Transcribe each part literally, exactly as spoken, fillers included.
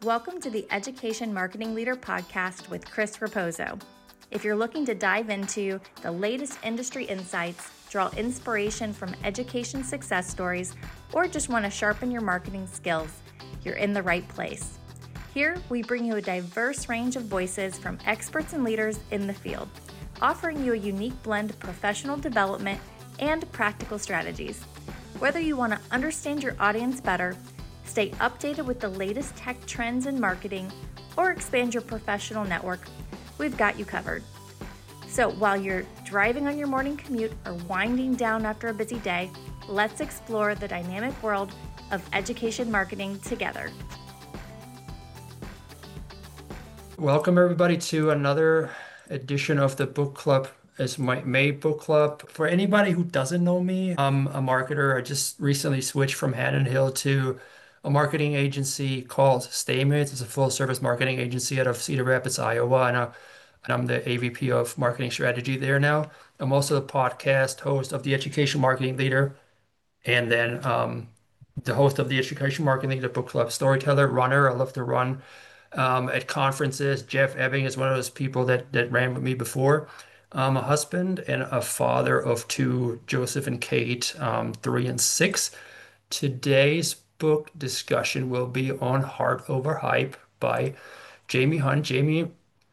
Welcome to the Education Marketing Leader podcast with Chris Raposo. If you're looking to dive into the latest industry insights, draw inspiration from education success stories, or just want to sharpen your marketing skills, you're in the right place. Here, we bring you a diverse range of voices from experts and leaders in the field, offering you a unique blend of professional development and practical strategies. Whether you want to understand your audience better, stay updated with the latest tech trends in marketing, or expand your professional network, we've got you covered. So while you're driving on your morning commute or winding down after a busy day, let's explore the dynamic world of education marketing together. Welcome everybody to another edition of the book club. It's my May book club. For anybody who doesn't know me, I'm a marketer. I just recently switched from Haddon Hill to a marketing agency called Staymates. It's a full service marketing agency out of Cedar Rapids, Iowa, and, I, and I'm the A V P of marketing strategy there now. I'm also the podcast host of the Education Marketing Leader, and then um, the host of the Education Marketing Leader book club, storyteller, runner. I love to run um, at conferences. Jeff Ebbing is one of those people that that ran with me before. I'm a husband and a father of two, Joseph and Kate, um, three and six. Today's book discussion will be on Heart Over Hype by Jamie Hunt. Jamie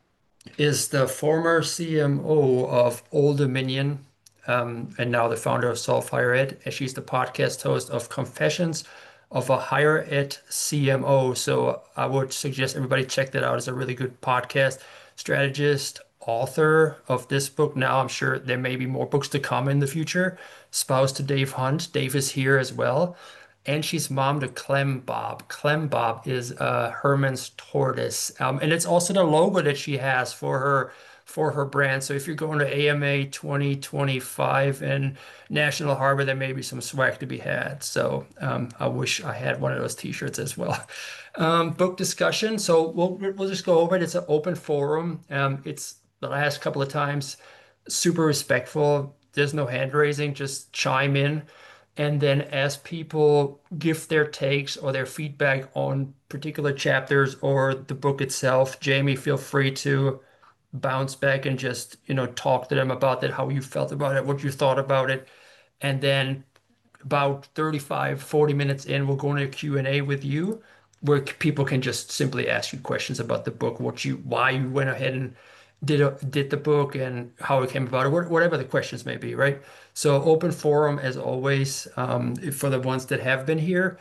is the former C M O of Old Dominion, um, and now the founder of Solve Higher Ed. And she's the podcast host of Confessions of a Higher Ed C M O. So I would suggest everybody check that out. It's a really good podcast. Strategist, author of this book. Now I'm sure there may be more books to come in the future. Spouse to Dave Hunt. Dave is here as well. And she's mom to Clem Bob. Clem Bob is uh, Herman's tortoise, um, and it's also the logo that she has for her for her brand. So if you're going to A M A twenty twenty-five in National Harbor, there may be some swag to be had. So um, I wish I had one of those T-shirts as well. Um, book discussion. So we'll we'll just go over it. It's an open forum. Um, it's the last couple of times super respectful. There's no hand raising. Just chime in. And then as people give their takes or their feedback on particular chapters or the book itself, Jamie, feel free to bounce back and just, you know, talk to them about that, how you felt about it, what you thought about it. And then about thirty-five, forty minutes in, we'll go into a Q and A with you where people can just simply ask you questions about the book, what you, why you went ahead and did a, did the book and how it came about, or whatever the questions may be, right? So open forum as always, um, for the ones that have been here.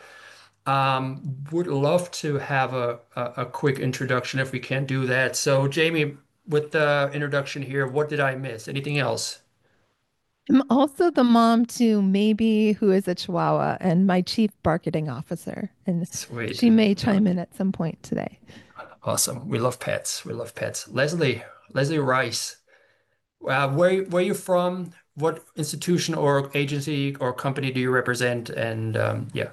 Um, would love to have a, a, a quick introduction if we can do that. So Jamie, with the introduction here, what did I miss? Anything else? I'm also the mom to Maybe, who is a Chihuahua, and my chief marketing officer. And Sweet. she may chime in at some point today. Awesome. We love pets. We love pets. Leslie, Leslie Rice. Uh, where where you from? What institution or agency or company do you represent? And um, yeah.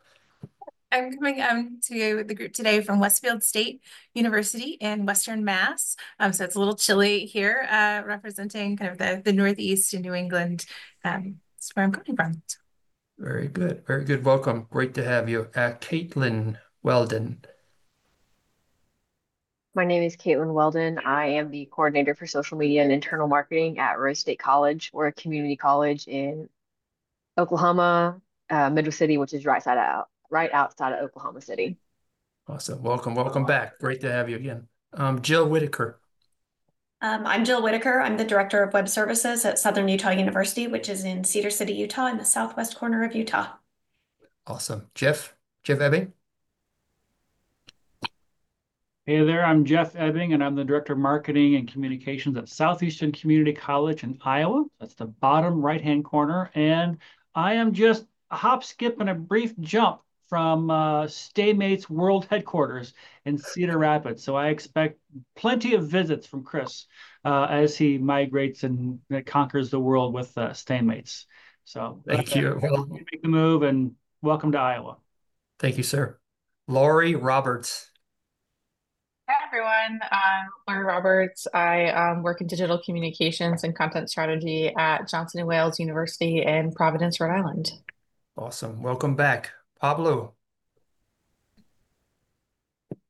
I'm coming um, to the group today from Westfield State University in Western Mass. Um, so it's a little chilly here, uh, representing kind of the, the Northeast in New England. Um, that's where I'm coming from. Very good. Very good. Welcome. Great to have you. Uh, Caitlin Weldon. My name is Caitlin Weldon. I am the coordinator for social media and internal marketing at Rose State College. We're a community college in Oklahoma, uh, Middle City, which is right side out, right outside of Oklahoma City. Awesome. Welcome. Welcome back. Great to have you again. Um, Jill Whitaker. Um, I'm Jill Whitaker. I'm the Director of Web Services at Southern Utah University, which is in Cedar City, Utah, in the southwest corner of Utah. Awesome. Jeff, Jeff Ebbing. Hey there, I'm Jeff Ebbing, and I'm the Director of Marketing and Communications at Southeastern Community College in Iowa. That's the bottom right-hand corner. And I am just a hop, skip, and a brief jump from uh, Staymates World Headquarters in Cedar Rapids. So I expect plenty of visits from Chris uh, as he migrates and conquers the world with uh, Staymates. So thank you. Well, make the move, and welcome to Iowa. Thank you, sir. Laurie Roberts. Hi, everyone. I'm Laurie Roberts. I um, work in digital communications and content strategy at Johnson and Wales University in Providence, Rhode Island. Awesome. Welcome back. Pablo.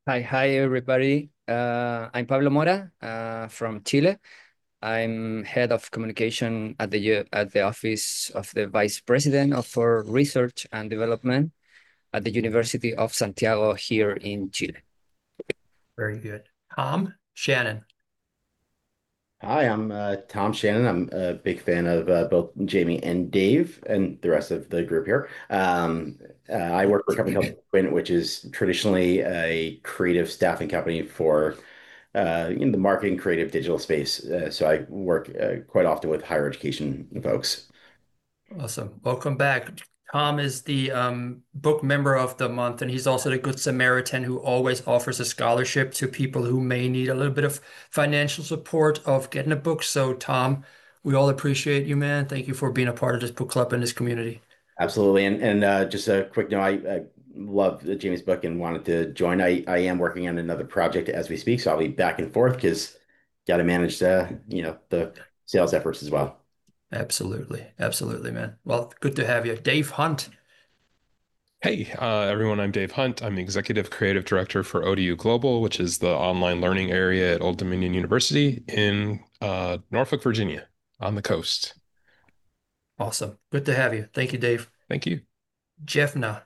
Hi, hi everybody. Uh, I'm Pablo Mora uh, from Chile. I'm head of communication at the U- at the office of the vice president of for research and development at the University of Santiago here in Chile. Very good. Tom Shannon. Hi, I'm uh, Tom Shannon. I'm a big fan of uh, both Jamie and Dave and the rest of the group here. Um, uh, I work for a company called Quint, which is traditionally a creative staffing company for uh, in the marketing, creative, digital space. Uh, so I work uh, quite often with higher education folks. Awesome. Welcome back. Tom is the um, book member of the month, and he's also the Good Samaritan who always offers a scholarship to people who may need a little bit of financial support of getting a book. So, Tom, we all appreciate you, man. Thank you for being a part of this book club and this community. Absolutely. And and uh, just a quick note, I, I love Jamie's book and wanted to join. I, I am working on another project as we speak, so I'll be back and forth because got to manage the, you know, the sales efforts as well. Absolutely. Absolutely, man. Well, good to have you. Dave Hunt. Hey, uh, everyone, I'm Dave Hunt. I'm the Executive Creative Director for O D U Global, which is the online learning area at Old Dominion University in uh, Norfolk, Virginia, on the coast. Awesome. Good to have you. Thank you, Dave. Thank you. Jeffna.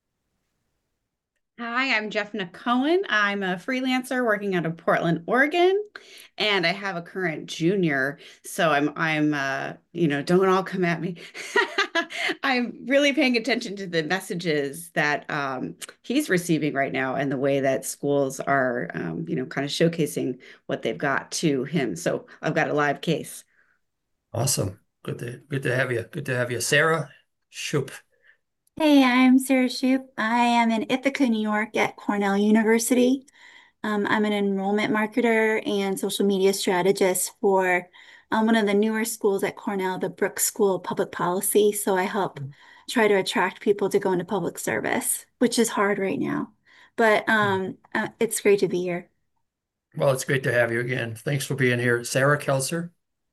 Hi, I'm Jeffna Cohen. I'm a freelancer working out of Portland, Oregon, and I have a current junior. So I'm, I'm, uh, you know, don't all come at me. I'm really paying attention to the messages that um, he's receiving right now and the way that schools are, um, you know, kind of showcasing what they've got to him. So I've got a live case. Awesome. Good to good to have you. Good to have you. Sarah Shoup. Hey, I'm Sarah Shoup. I am in Ithaca, New York at Cornell University. Um, I'm an enrollment marketer and social media strategist for um, one of the newer schools at Cornell, the Brooks School of Public Policy. So I help try to attract people to go into public service, which is hard right now. But um, uh, it's great to be here. Well, it's great to have you again. Thanks for being here. Sarah Kelser.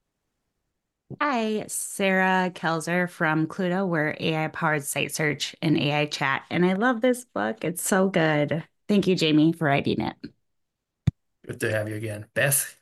Hi, Sarah Kelzer from Cluedo. We're A I-powered site search and A I chat, and I love this book. It's so good. Thank you, Jamie, for writing it. Good to have you again. Beth.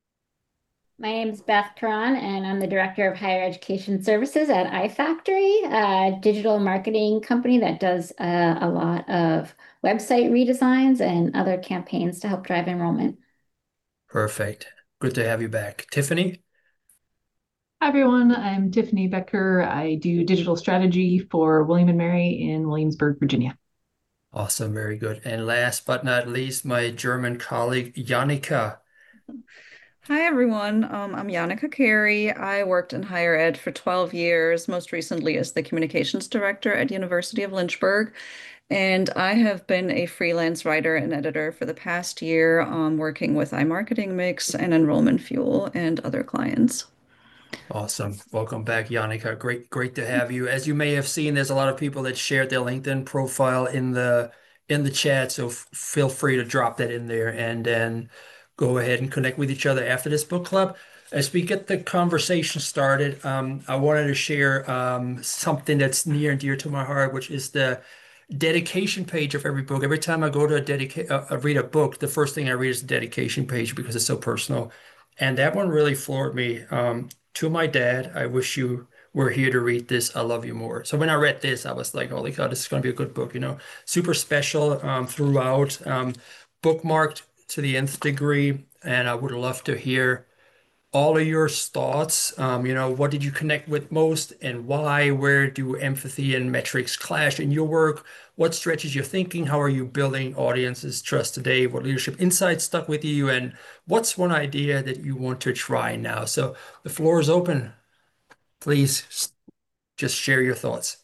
My name is Beth Tron, and I'm the Director of Higher Education Services at iFactory, a digital marketing company that does uh, a lot of website redesigns and other campaigns to help drive enrollment. Perfect. Good to have you back. Tiffany. Hi, everyone. I'm Tiffany Becker. I do digital strategy for William and Mary in Williamsburg, Virginia. Awesome. Very good. And last but not least, my German colleague, Janika. Hi, everyone. Um, I'm Janika Carey. I worked in higher ed for twelve years, most recently as the communications director at University of Lynchburg. And I have been a freelance writer and editor for the past year, um, working with iMarketing Mix and Enrollment Fuel and other clients. Awesome. Welcome back, Janika. Great, great to have you. As you may have seen, there's a lot of people that shared their LinkedIn profile in the in the chat, so f feel free to drop that in there and then go ahead and connect with each other after this book club. As we get the conversation started, um, I wanted to share um, something that's near and dear to my heart, which is the dedication page of every book. Every time I go to a dedicate, uh, I read a book, the first thing I read is the dedication page because it's so personal. And that one really floored me. Um, to my dad, I wish you were here to read this. I love you more. So when I read this, I was like, holy God, this is going to be a good book, you know, super special um, throughout, um, bookmarked to the nth degree. And I would love to hear all of your thoughts. Um, you know, what did you connect with most and why? Where do empathy and metrics clash in your work? What stretches your thinking? How are you building audiences trust today? What leadership insights stuck with you? And what's one idea that you want to try now? So the floor is open. Please just share your thoughts.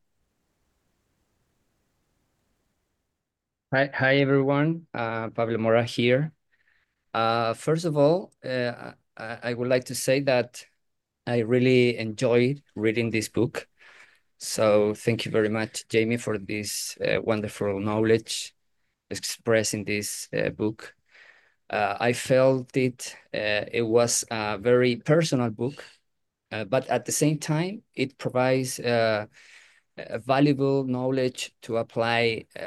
Hi, hi everyone. Uh, Pablo Mora here. Uh, first of all, uh, I, I would like to say that I really enjoyed reading this book. So thank you very much, Jamie, for this uh, wonderful knowledge expressed in this uh, book. Uh, I felt it, uh, it was a very personal book, uh, but at the same time, it provides uh, a valuable knowledge to apply uh,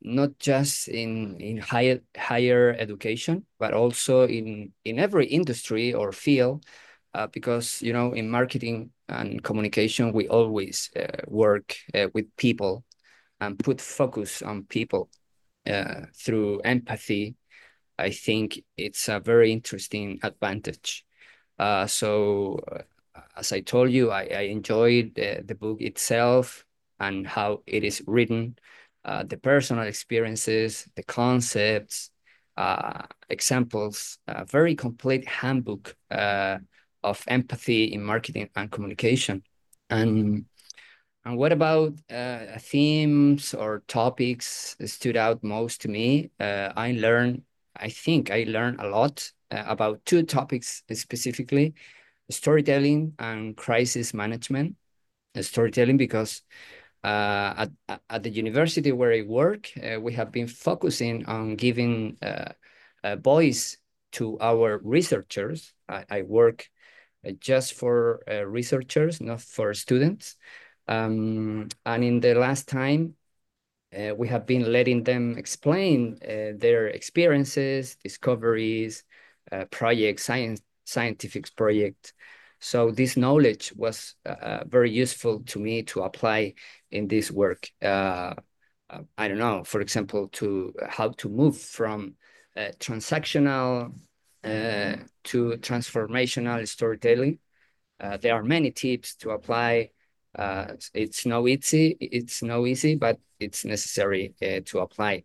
not just in, in higher, higher education, but also in, in every industry or field, uh, because, you know, in marketing and communication, we always uh, work uh, with people and put focus on people uh, through empathy. I think it's a very interesting advantage. Uh, so, uh, as I told you, I, I enjoyed uh, the book itself and how it is written, uh, the personal experiences, the concepts, uh, examples, a very complete handbook uh, of empathy in marketing and communication. And, and what about uh, themes or topics that stood out most to me? Uh, I learned, I think I learned a lot uh, about two topics specifically: storytelling and crisis management. Storytelling because uh, at, at the university where I work, uh, we have been focusing on giving uh, a voice to our researchers. I, I work uh, just for uh, researchers, not for students. Um, and in the last time, uh, we have been letting them explain uh, their experiences, discoveries, uh, projects, science, scientific projects. So this knowledge was uh, very useful to me to apply in this work. Uh, I don't know, for example, to how to move from uh, transactional uh, to transformational storytelling. Uh, there are many tips to apply. Uh, it's no easy, it's no easy, but it's necessary uh, to apply.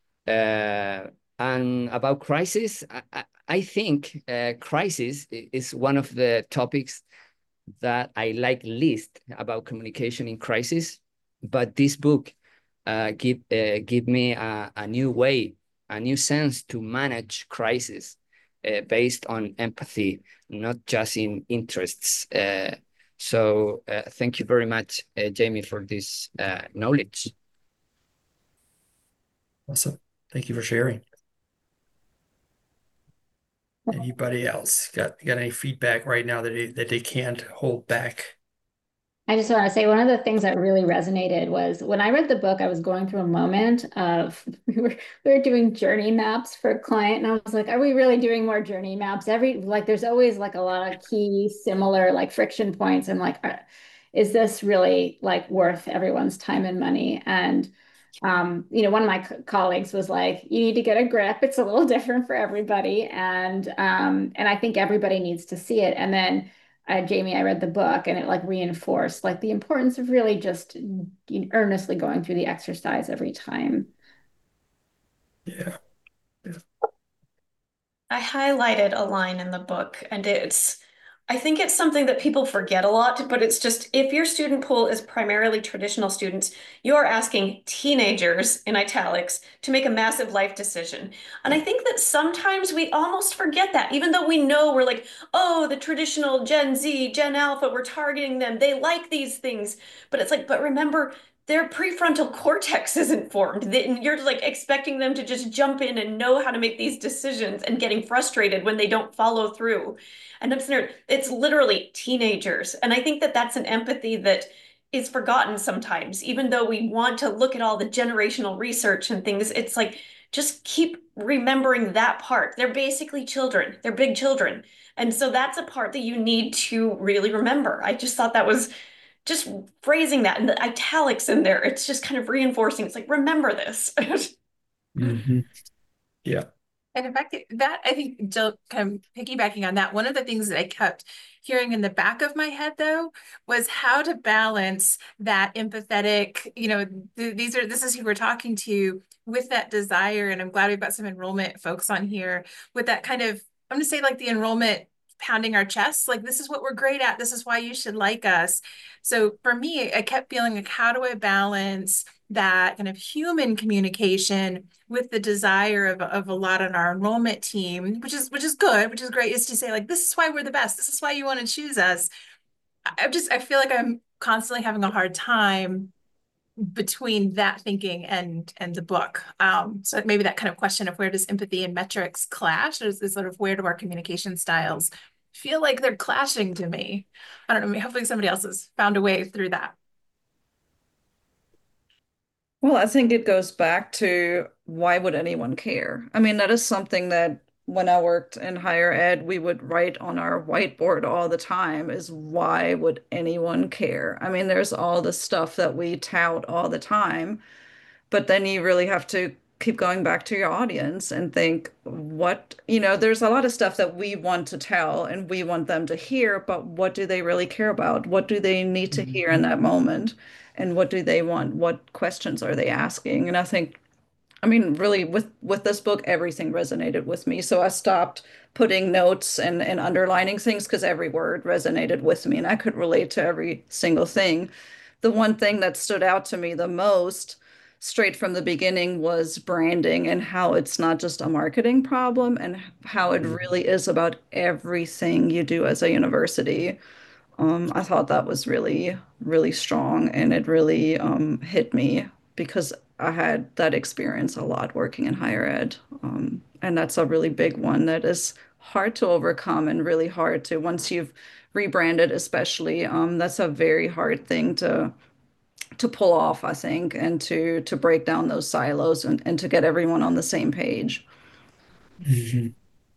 Uh, and about crisis, I, I think uh, crisis is one of the topics that I like least about communication in crisis. But this book uh, give uh, give me a, a new way, a new sense to manage crisis uh, based on empathy, not just in interests. Uh, so uh, thank you very much, uh, Jamie, for this uh, knowledge. Awesome. Thank you for sharing. Anybody else got got any feedback right now that they, that they can't hold back? I just want to say one of the things that really resonated was when I read the book, I was going through a moment of we were we were doing journey maps for a client, and I was like, are we really doing more journey maps? Every like there's always like a lot of key similar like friction points, and like, are, is this really like worth everyone's time and money? And um, you know, one of my co colleagues was like, you need to get a grip. It's a little different for everybody. And, um, and I think everybody needs to see it. And then, uh, Jamie, I read the book and it like reinforced like the importance of really just you know, earnestly going through the exercise every time. Yeah. Yeah. I highlighted a line in the book, and it's, I think it's something that people forget a lot, but it's just, if your student pool is primarily traditional students, you're asking teenagers, in italics, to make a massive life decision. And I think that sometimes we almost forget that, even though we know we're like, oh, the traditional Gen Z, Gen Alpha, we're targeting them, they like these things. But it's like, but remember, their prefrontal cortex isn't formed. You're like expecting them to just jump in and know how to make these decisions and getting frustrated when they don't follow through. And I'm saying it's literally teenagers. And I think that that's an empathy that is forgotten sometimes, even though we want to look at all the generational research and things. It's like, just keep remembering that part. They're basically children. They're big children. And so that's a part that you need to really remember. I just thought that was just phrasing that and the italics in there. It's just kind of reinforcing. It's like, remember this. Mm-hmm. Yeah. And in fact, that I think, Jill, kind of piggybacking on that, one of the things that I kept hearing in the back of my head, though, was how to balance that empathetic, you know, th these are, this is who we're talking to, with that desire. And I'm glad we've got some enrollment folks on here with that kind of, I'm going to say like the enrollment pounding our chests, like, this is what we're great at. This is why you should like us. So for me, I kept feeling like, how do I balance that kind of human communication with the desire of, of a lot on our enrollment team, which is, which is good, which is great, is to say like, this is why we're the best. This is why you want to choose us. I just, I feel like I'm constantly having a hard time between that thinking and and the book. Um, so maybe that kind of question of where does empathy and metrics clash, or is this sort of where do our communication styles feel like they're clashing to me? I don't know, hopefully somebody else has found a way through that. Well, I think it goes back to why would anyone care? I mean, that is something that when I worked in higher ed, we would write on our whiteboard all the time is why would anyone care? I mean, there's all the stuff that we tout all the time, but then you really have to keep going back to your audience and think what, you know, there's a lot of stuff that we want to tell and we want them to hear, but what do they really care about? What do they need to hear in that moment? And what do they want? What questions are they asking? And I think, I mean, really with with this book, everything resonated with me. So I stopped putting notes and, and underlining things because every word resonated with me and I could relate to every single thing. The one thing that stood out to me the most straight from the beginning was branding and how it's not just a marketing problem and how it really is about everything you do as a university. Um, I thought that was really, really strong and it really um, hit me because I had that experience a lot working in higher ed. Um, and that's a really big one that is hard to overcome and really hard to, once you've rebranded, especially, um, that's a very hard thing to to pull off, I think, and to to break down those silos and, and to get everyone on the same page. Mhm.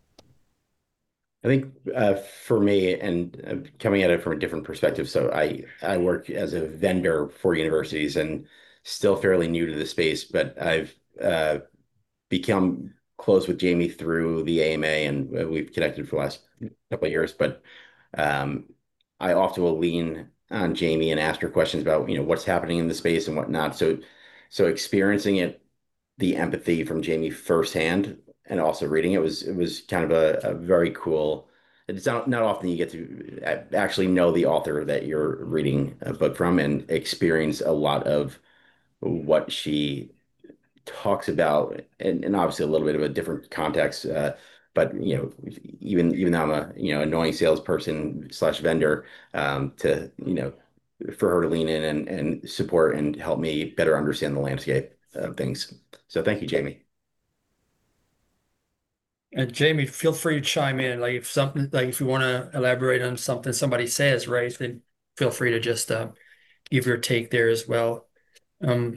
I think uh, for me, and uh, coming at it from a different perspective, so I I work as a vendor for universities and still fairly new to the space, but I've uh, become close with Jamie through the A M A, and uh, we've connected for the last couple of years. But um, I often will lean on Jamie and ask her questions about, you know, what's happening in the space and whatnot. So, so experiencing it, the empathy from Jamie firsthand, and also reading it was it was kind of a, a very cool. It's not not often you get to a- actually know the author that you're reading a book from and experience a lot of what she talks about, and, and obviously a little bit of a different context. Uh, but you know, even even though I'm a you know annoying salesperson slash vendor, um, to you know, for her to lean in and, and support and help me better understand the landscape of things. So thank you, Jamie. And Jamie, feel free to chime in. Like if something, like if you want to elaborate on something somebody says, right, then feel free to just uh, give your take there as well. Um,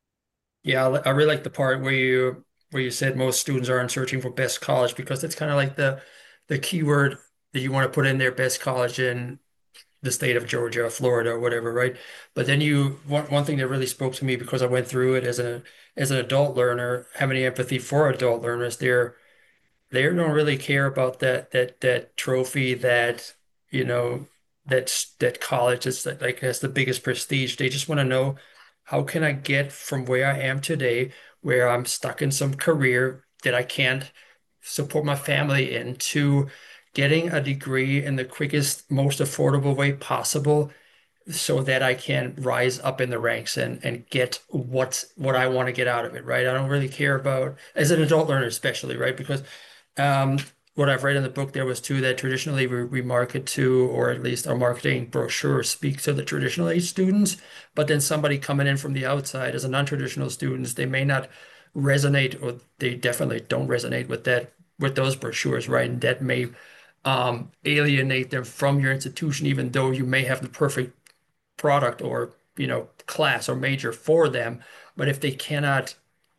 yeah, I I really like the part where you where you said most students aren't searching for best college because that's kind of like the the keyword that you want to put in there, best college in the state of Georgia or Florida or whatever, right? But then you one one thing that really spoke to me because I went through it as a as an adult learner, having empathy for adult learners, they're they don't really care about that that that trophy that you know that's that college is that like has the biggest prestige. They just want to know how can I get from where I am today, where I'm stuck in some career that I can't support my family in, to getting a degree in the quickest, most affordable way possible so that I can rise up in the ranks and and get what what I want to get out of it, right? I don't really care about as an adult learner, especially, right? Because um, what I've read in the book there was too that traditionally we, we market to, or at least our marketing brochure speaks to the traditional age students, but then somebody coming in from the outside as a non-traditional students, they may not resonate, or they definitely don't resonate with that with those brochures, right? And that may um, alienate them from your institution, even though you may have the perfect product or you know class or major for them. But if they cannot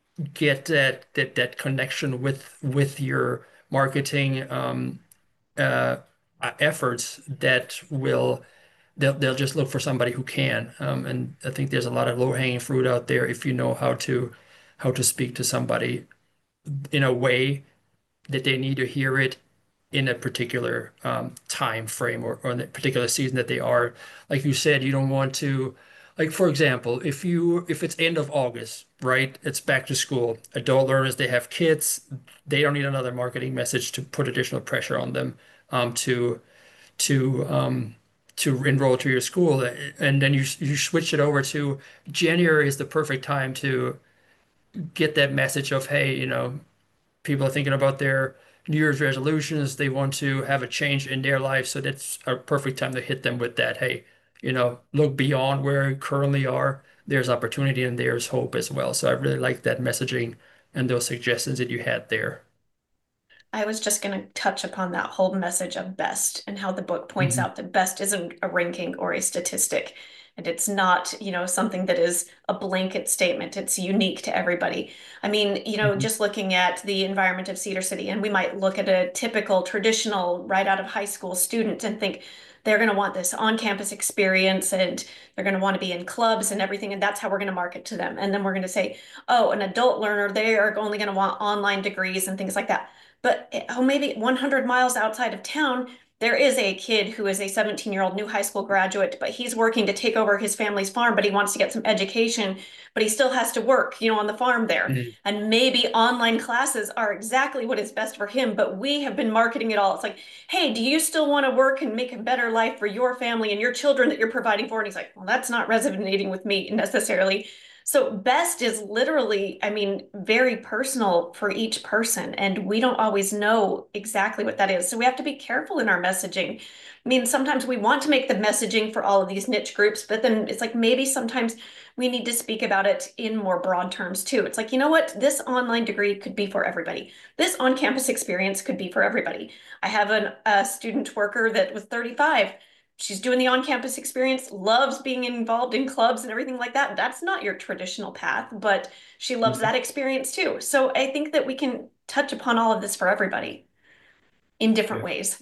get that that that connection with with your marketing um, uh, uh, efforts, that will they'll they'll just look for somebody who can. Um, and I think there's a lot of low-hanging fruit out there if you know how to how to speak to somebody in a way that they need to hear it in a particular um, time frame, or, or in a particular season that they are. Like you said, you don't want to, like for example, if you if it's end of August, right? It's back to school. Adult learners, they have kids. They don't need another marketing message to put additional pressure on them um, to to um, to enroll to your school. And then you you switch it over to January is the perfect time to get that message of, hey, you know, people are thinking about their New Year's resolutions. They want to have a change in their life. So that's a perfect time to hit them with that. Hey, you know, look beyond where you currently are. There's opportunity and there's hope as well. So I really like that messaging and those suggestions that you had there. I was just going to touch upon that whole message of best and how the book points Mhm. out that best isn't a ranking or a statistic. and it's not, you know, something that is a blanket statement. It's unique to everybody. I mean, you know, Mhm. just looking at the environment of Cedar City, and we might look at a typical traditional right out of high school student and think they're going to want this on-campus experience and they're going to want to be in clubs and everything, and that's how we're going to market to them. And then we're going to say, oh, an adult learner, they are only going to want online degrees and things like that. But oh, maybe one hundred miles outside of town, there is a kid who is a seventeen year old new high school graduate, but he's working to take over his family's farm, but he wants to get some education, but he still has to work, you know, on the farm there. Mhm. And maybe online classes are exactly what is best for him, but we have been marketing it all. It's like, hey, do you still want to work and make a better life for your family and your children that you're providing for? And he's like, well, that's not resonating with me necessarily. So best is literally, I mean, very personal for each person, and we don't always know exactly what that is. So we have to be careful in our messaging. I mean, sometimes we want to make the messaging for all of these niche groups, but then it's like maybe sometimes we need to speak about it in more broad terms too. It's like, you know what? This online degree could be for everybody. This on-campus experience could be for everybody. I have an, a student worker that was thirty-five. She's doing the on-campus experience, loves being involved in clubs and everything like that. That's not your traditional path, but she loves that experience too. So I think that we can touch upon all of this for everybody in different Yeah. ways.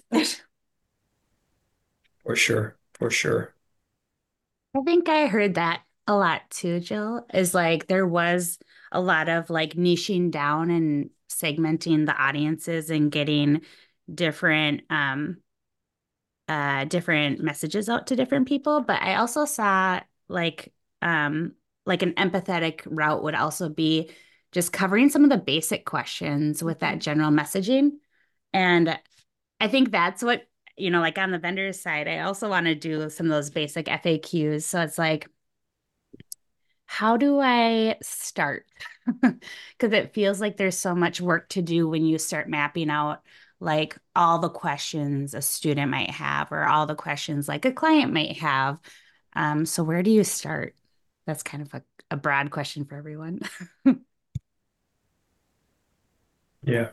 For sure. For sure. I think I heard that a lot too, Jill, is like there was a lot of like niching down and segmenting the audiences and getting different um uh different messages out to different people. But I also saw like um like an empathetic route would also be just covering some of the basic questions with that general messaging. And I think that's what, you know, like on the vendor's side, I also want to do some of those basic F A Qs. So it's like, how do I start? Because it feels like there's so much work to do when you start mapping out like all the questions a student might have or all the questions like a client might have. Um, so where do you start? That's kind of a, a broad question for everyone. Yeah.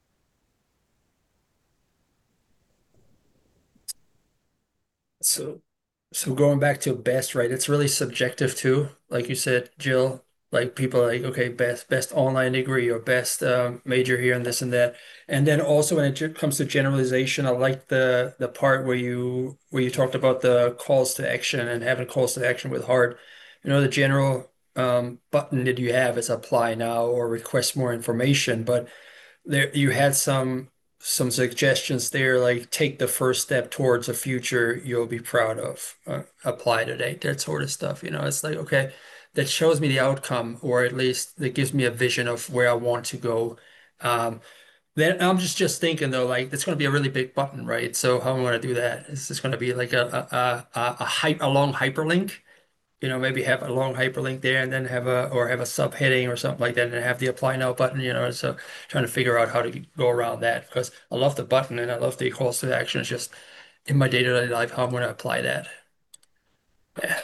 So, so going back to best, right? It's really subjective too. Like you said, Jill, like people are like, okay, best best online degree or best um, major here and this and that. And then also when it ge- comes to generalization, I like the the part where you where you talked about the calls to action and having calls to action with heart. You know, the general um, button that you have is apply now or request more information, but there you had some some suggestions there, like take the first step towards a future you'll be proud of. Uh, apply today, that sort of stuff. You know, it's like, okay, that shows me the outcome, or at least that gives me a vision of where I want to go. Um, then I'm just just thinking though, like it's going to be a really big button, right? So how am I going to do that? Is this going to be like a a a, a, hype, a long hyperlink? You know, maybe have a long hyperlink there and then have a, or have a subheading or something like that and have the apply now button, you know, so trying to figure out how to go around that because I love the button and I love the calls to action. It's just in my day-to-day life, how I'm going to apply that. Yeah.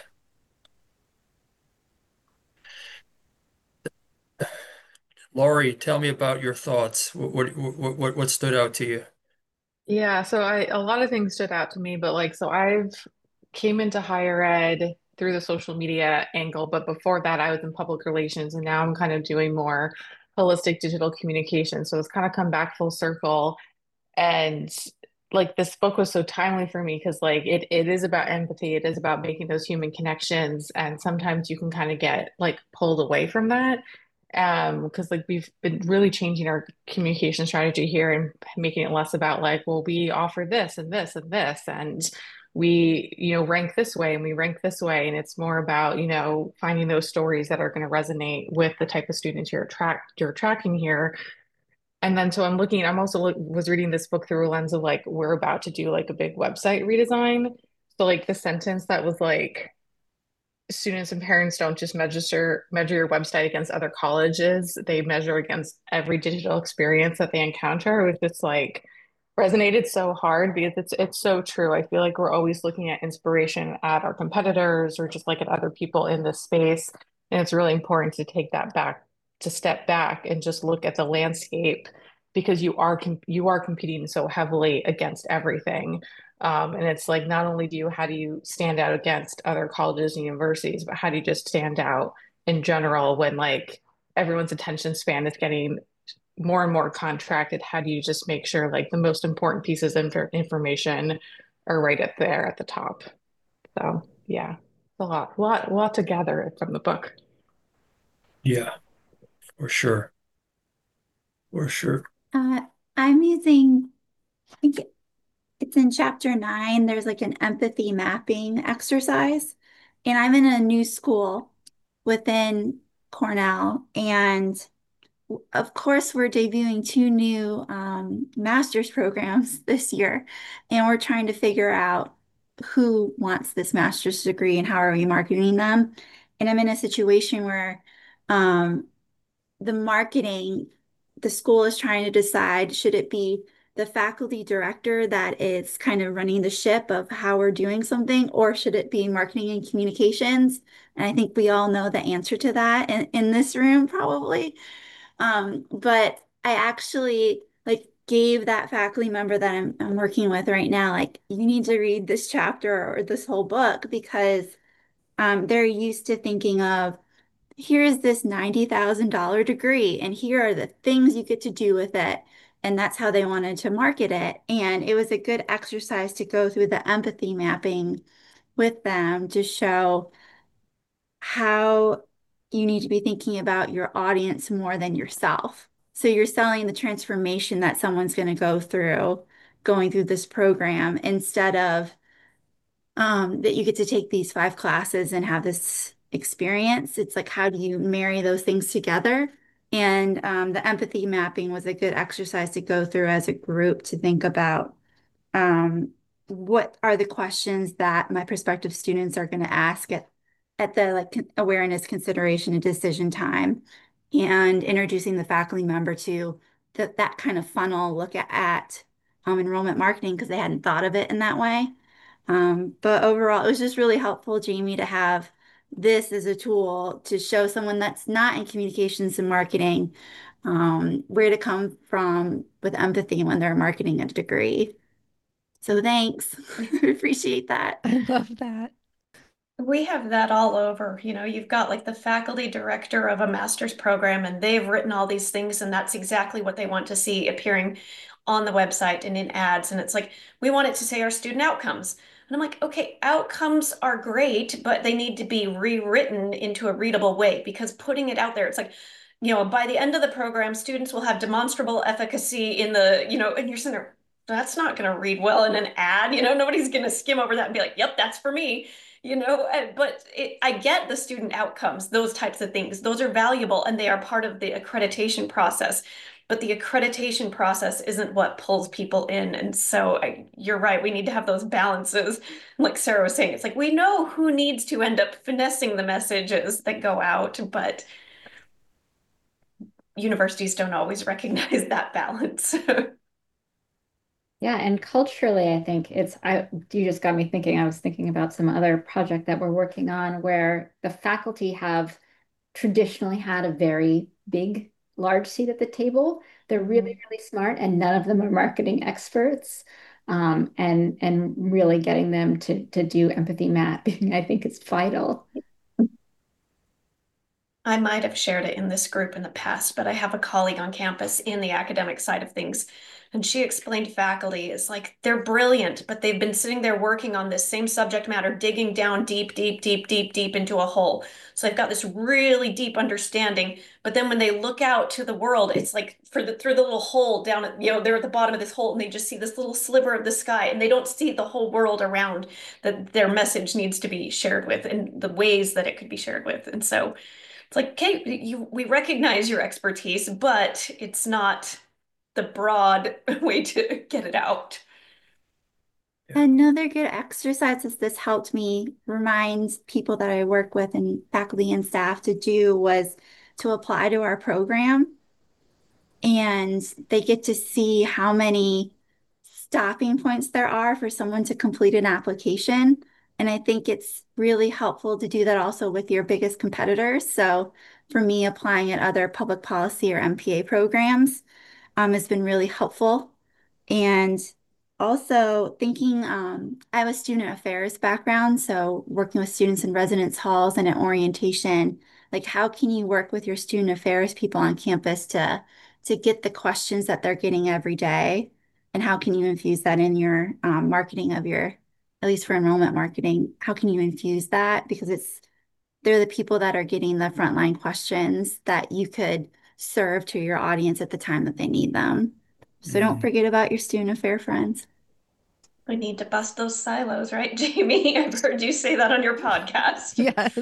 Laurie, tell me about your thoughts. What, what, what, what stood out to you? Yeah, so I a lot of things stood out to me, but like so I've came into higher ed through the social media angle, but before that I was in public relations and now I'm kind of doing more holistic digital communication. So it's kind of come back full circle. And like this book was so timely for me because like it it is about empathy, it is about making those human connections, and sometimes you can kind of get like pulled away from that. Um, because like we've been really changing our communication strategy here and making it less about like, well, we offer this and this and this, and we, you know, rank this way and we rank this way. And it's more about, you know, finding those stories that are going to resonate with the type of students you're attract you're attracting here. And then so I'm looking, I'm also look, was reading this book through a lens of like, we're about to do like a big website redesign. So like the sentence that was like, students and parents don't just measure measure your website against other colleges, they measure against every digital experience that they encounter, which just like resonated so hard because it's it's so true. I feel like we're always looking at inspiration at our competitors or just like at other people in this space. And it's really important to take that back, to step back and just look at the landscape because you are com you are competing so heavily against everything. Um, and it's like not only do you how do you stand out against other colleges and universities, but how do you just stand out in general when like everyone's attention span is getting more and more contracted? How do you just make sure like the most important pieces of information are right up there at the top? So yeah, a lot, lot, lot to gather from the book. Yeah, for sure. For sure. Uh, I'm using, I think it's in chapter nine, there's like an empathy mapping exercise. And I'm in a new school within Cornell. And of course, we're debuting two new um, master's programs this year. And we're trying to figure out who wants this master's degree and how are we marketing them. And I'm in a situation where um, the marketing, the school is trying to decide, should it be the faculty director that is kind of running the ship of how we're doing something, or should it be marketing and communications? And I think we all know the answer to that in, in this room, probably. Um, but I actually like gave that faculty member that I'm, I'm working with right now, like, you need to read this chapter or this whole book because um, they're used to thinking of, here's this ninety thousand dollar degree, and here are the things you get to do with it. And that's how they wanted to market it. And it was a good exercise to go through the empathy mapping with them to show how you need to be thinking about your audience more than yourself. So you're selling the transformation that someone's going to go through going through this program instead of um, that you get to take these five classes and have this experience. It's like, how do you marry those things together? And um, the empathy mapping was a good exercise to go through as a group to think about um, what are the questions that my prospective students are going to ask at, at the like awareness, consideration, and decision time, and introducing the faculty member to that that kind of funnel look at, at um, enrollment marketing because they hadn't thought of it in that way. Um, but overall, it was just really helpful, Jamie, to have this as a tool to show someone that's not in communications and marketing um, where to come from with empathy when they're marketing a degree. So thanks. Appreciate that. I love that. We have that all over. You know, you've got like the faculty director of a master's program, and they've written all these things, and that's exactly what they want to see appearing on the website and in ads. And it's like, we want it to say our student outcomes. And I'm like, okay, outcomes are great, but they need to be rewritten into a readable way, because putting it out there, it's like, you know, by the end of the program, students will have demonstrable efficacy in the, you know, and you're sitting there, that's not going to read well in an ad. You know, nobody's going to skim over that and be like, yep, that's for me. You know, but it, I get the student outcomes, those types of things. Those are valuable and they are part of the accreditation process. But the accreditation process isn't what pulls people in. And so I, you're right, we need to have those balances. Like Sarah was saying, it's like we know who needs to end up finessing the messages that go out, but universities don't always recognize that balance. Yeah, and culturally, I think it's I you just got me thinking. I was thinking about some other project that we're working on where the faculty have traditionally had a very big, large seat at the table. They're really, really smart, and none of them are marketing experts. Um, and and really getting them to to do empathy mapping, I think is vital. I might have shared it in this group in the past, but I have a colleague on campus in the academic side of things. And she explained faculty is like, they're brilliant, but they've been sitting there working on this same subject matter, digging down deep, deep, deep, deep, deep into a hole. So they've got this really deep understanding. But then when they look out to the world, it's like for the through the little hole down at, you know, they're at the bottom of this hole and they just see this little sliver of the sky and they don't see the whole world around that their message needs to be shared with and the ways that it could be shared with. And so it's like, okay, you, we recognize your expertise, but it's not the broad way to get it out. Another good exercise that this helped me remind people that I work with and faculty and staff to do was to apply to our program. And they get to see how many stopping points there are for someone to complete an application. And I think it's really helpful to do that also with your biggest competitors. So for me, applying at other public policy or M P A programs um, has been really helpful. And also thinking, um, I have a student affairs background, so working with students in residence halls and at orientation, like how can you work with your student affairs people on campus to to get the questions that they're getting every day, and how can you infuse that in your um, marketing of your, at least for enrollment marketing, how can you infuse that? Because it's they're the people that are getting the frontline questions that you could serve to your audience at the time that they need them. So don't forget about your student affair friends. We need to bust those silos, right, Jamie? I've heard you say that on your podcast. Yes.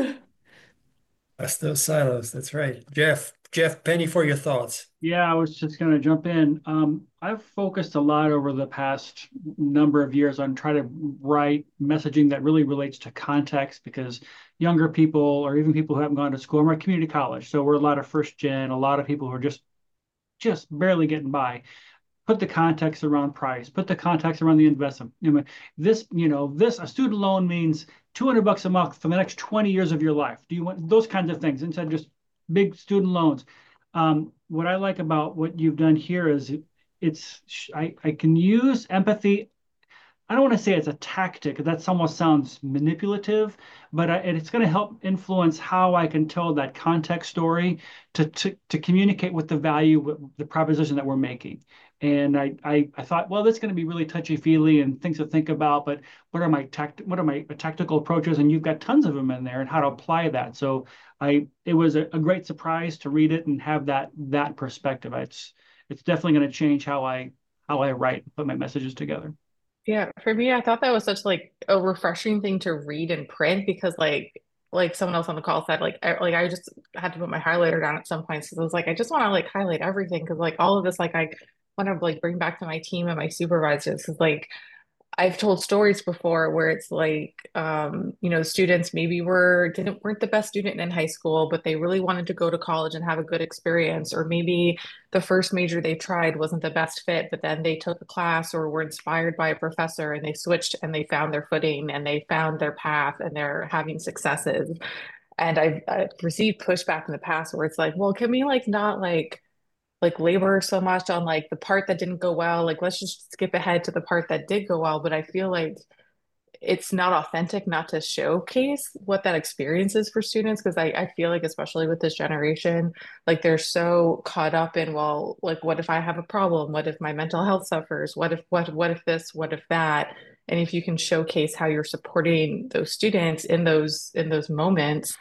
That's those silos. That's right. Jeff, Jeff Penny, for your thoughts. Yeah, I was just going to jump in. Um, I've focused a lot over the past number of years on trying to write messaging that really relates to context, because younger people, or even people who haven't gone to school, we're a community college, so we're a lot of first gen, a lot of people who are just just barely getting by. Put the context around price, put the context around the investment. You know, this, you know, this, a student loan means two hundred bucks a month for the next twenty years of your life. Do you want those kinds of things instead of just big student loans? Um, what I like about what you've done here is it, it's, I, I can use empathy. I don't want to say it's a tactic, that almost sounds manipulative, but I, it's going to help influence how I can tell that context story to, to, to communicate with the value, the proposition that we're making. And I, I, I thought, well, that's going to be really touchy-feely and things to think about, but what are my tact what are my tactical approaches? And you've got tons of them in there and how to apply that. So I, it was a, a great surprise to read it and have that that perspective. It's it's definitely going to change how I how I write and put my messages together. Yeah, for me, I thought that was such like a refreshing thing to read in print because like like someone else on the call said, like I, like I just had to put my highlighter down at some point. So I was like, I just want to like highlight everything because like all of this, like I want to like bring back to my team and my supervisors because like I've told stories before where it's like, um, you know, students maybe were didn't weren't the best student in high school, but they really wanted to go to college and have a good experience. Or maybe the first major they tried wasn't the best fit, but then they took a class or were inspired by a professor and they switched and they found their footing and they found their path and they're having successes. And I've, I've received pushback in the past where it's like, well, can we like not like like labor so much on like the part that didn't go well, like let's just skip ahead to the part that did go well. But I feel like it's not authentic not to showcase what that experience is for students because I, I feel like especially with this generation, like they're so caught up in, well, like what if I have a problem, what if my mental health suffers, what if what what if this, what if that. And if you can showcase how you're supporting those students in those in those moments,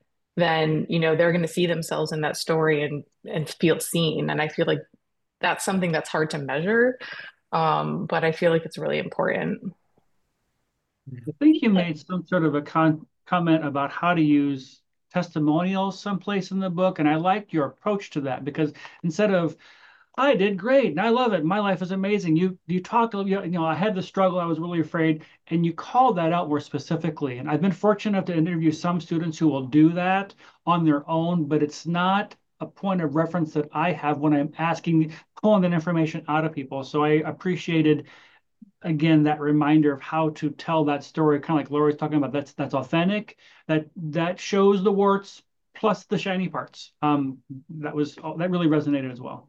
then you know they're going to see themselves in that story and and feel seen. And I feel like that's something that's hard to measure, um, but I feel like it's really important. I think you made some sort of a con comment about how to use testimonials someplace in the book, and I like your approach to that because instead of I did great and I love it, my life is amazing, you you talked, you know, I had the struggle, I was really afraid, and you called that out more specifically. And I've been fortunate enough to interview some students who will do that on their own, but it's not a point of reference that I have when I'm asking, pulling that information out of people. So I appreciated, again, that reminder of how to tell that story, kind of like Lori's talking about, that's that's authentic, that that shows the warts plus the shiny parts. Um, that was that really resonated as well.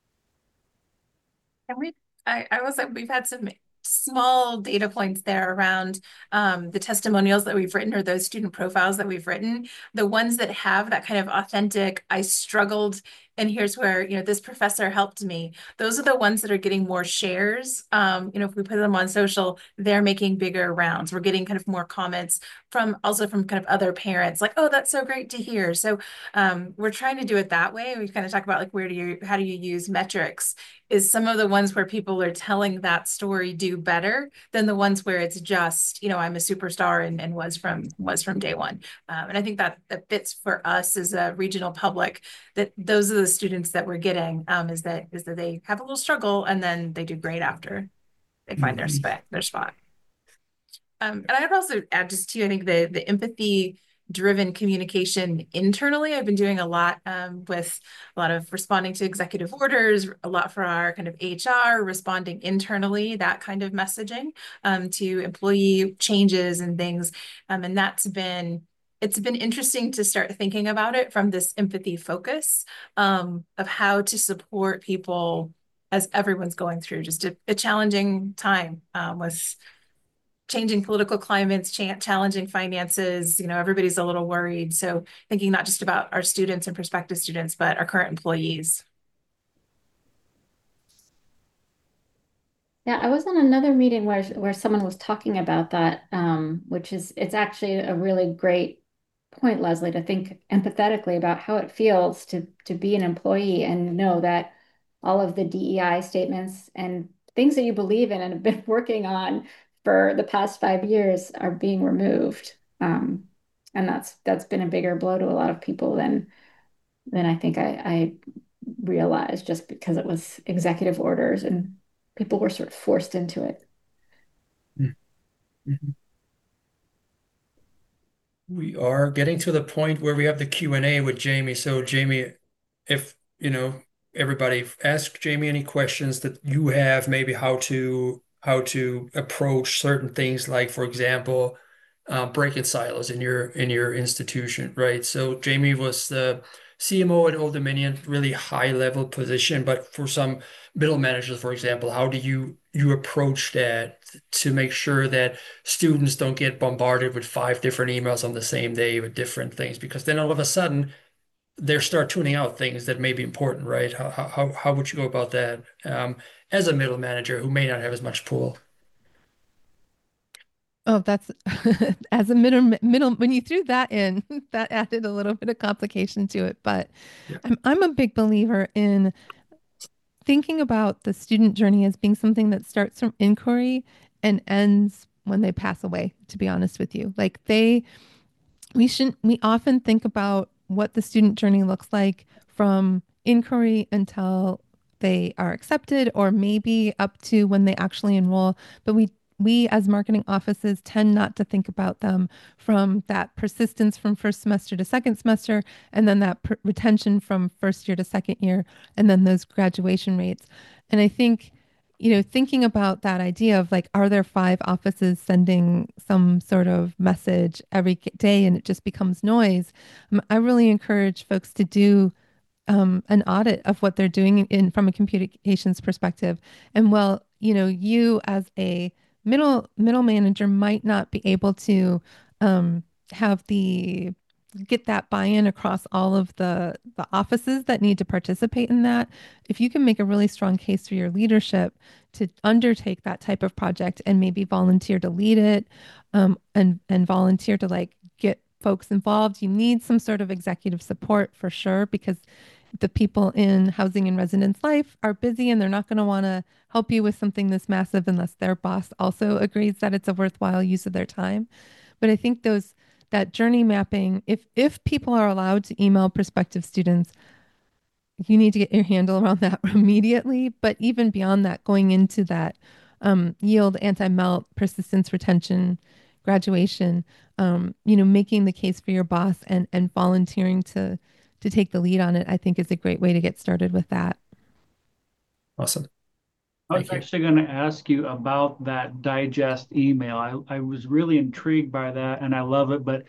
And we, I, I was like, we've had some small data points there around um, the testimonials that we've written or those student profiles that we've written, the ones that have that kind of authentic, I struggled and here's where, you know, this professor helped me. Those are the ones that are getting more shares. Um, you know, if we put them on social, they're making bigger rounds. We're getting kind of more comments from also from kind of other parents like, oh, that's so great to hear. So um, we're trying to do it that way. We kind of talk about like, where do you, how do you use metrics? Is some of the ones where people are telling that story do better than the ones where it's just, you know, I'm a superstar and, and was from was from day one. Um, and I think that that fits for us as a regional public, that those are the students that we're getting, um, is that is that they have a little struggle and then they do great after they find their spot their spot. Um, and I'd also add just to, I think the the empathy driven communication internally. I've been doing a lot um, with a lot of responding to executive orders, a lot for our kind of H R, responding internally, that kind of messaging um, to employee changes and things. Um, and that's been, it's been interesting to start thinking about it from this empathy focus um, of how to support people as everyone's going through just a, a challenging time um, with changing political climates, cha challenging finances. You know, everybody's a little worried. So thinking not just about our students and prospective students, but our current employees. Yeah, I was in another meeting where where someone was talking about that, um, which is it's actually a really great point, Leslie, to think empathetically about how it feels to to be an employee and know that all of the D E I statements and things that you believe in and have been working on for the past five years are being removed. Um, and that's that's been a bigger blow to a lot of people than than I think I, I realized, just because it was executive orders and people were sort of forced into it. Mm-hmm. We are getting to the point where we have the Q and A with Jamie. So Jamie, if you know everybody, ask Jamie any questions that you have, maybe how to how to approach certain things, like for example, uh, breaking silos in your in your institution, right? So Jamie was the C M O at Old Dominion, really high level position, but for some middle managers, for example, how do you you approach that to make sure that students don't get bombarded with five different emails on the same day with different things? Because then all of a sudden they start tuning out things that may be important, right? How how how would you go about that um, as a middle manager who may not have as much pull? Oh, that's as a middle middle when you threw that in, that added a little bit of complication to it. But Yeah. I'm I'm a big believer in thinking about the student journey as being something that starts from inquiry and ends when they pass away, to be honest with you. Like they we shouldn't we often think about what the student journey looks like from inquiry until they are accepted, or maybe up to when they actually enroll. But we we as marketing offices tend not to think about them from that persistence from first semester to second semester, and then that per- retention from first year to second year, and then those graduation rates. And I think, you know, thinking about that idea of like, are there five offices sending some sort of message every day and it just becomes noise? Um, I really encourage folks to do um, an audit of what they're doing in from a communications perspective. And well, you know, you as a middle middle manager might not be able to um, have the get that buy-in across all of the the offices that need to participate in that. If you can make a really strong case for your leadership to undertake that type of project and maybe volunteer to lead it, um, and and volunteer to like get folks involved, you need some sort of executive support for sure, because the people in housing and residence life are busy and they're not going to want to help you with something this massive unless their boss also agrees that it's a worthwhile use of their time. But I think those that journey mapping, if if people are allowed to email prospective students, you need to get your handle around that immediately. But even beyond that, going into that um, yield, anti-melt, persistence, retention, graduation, um, you know, making the case for your boss and and volunteering to to take the lead on it, I think is a great way to get started with that. Awesome. I was actually going to ask you about that digest email. I, I was really intrigued by that and I love it, but